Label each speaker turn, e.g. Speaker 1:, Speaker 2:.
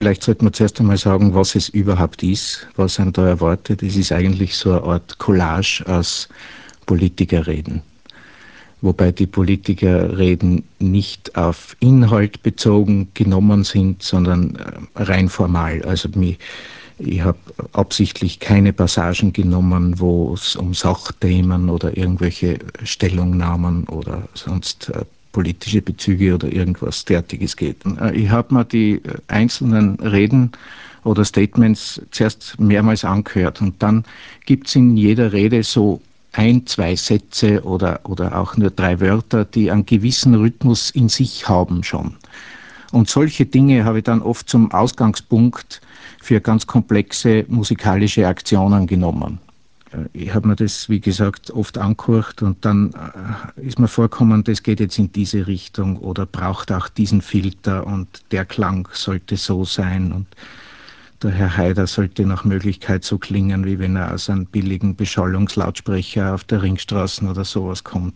Speaker 1: Vielleicht sollte man zuerst einmal sagen, was es überhaupt ist, was einen da erwartet. Es ist eigentlich so eine Art Collage aus Politikerreden. Wobei die Politikerreden nicht auf Inhalt bezogen genommen sind, sondern rein formal. Also ich habe absichtlich keine Passagen genommen, wo es um Sachthemen oder irgendwelche Stellungnahmen oder sonst politische Bezüge oder irgendwas derartiges geht. Ich habe mir die einzelnen Reden oder Statements zuerst mehrmals angehört und dann gibt es in jeder Rede so ein, zwei Sätze oder auch nur drei Wörter, die einen gewissen Rhythmus in sich haben schon. Und solche Dinge habe ich dann oft zum Ausgangspunkt für ganz komplexe musikalische Aktionen genommen. Ich habe mir das, wie gesagt, oft angehört und dann ist mir vorgekommen, das geht jetzt in diese Richtung oder braucht auch diesen Filter und der Klang sollte so sein und der Herr Haider sollte nach Möglichkeit so klingen, wie wenn er aus einem billigen Beschallungslautsprecher auf der Ringstraße oder sowas kommt.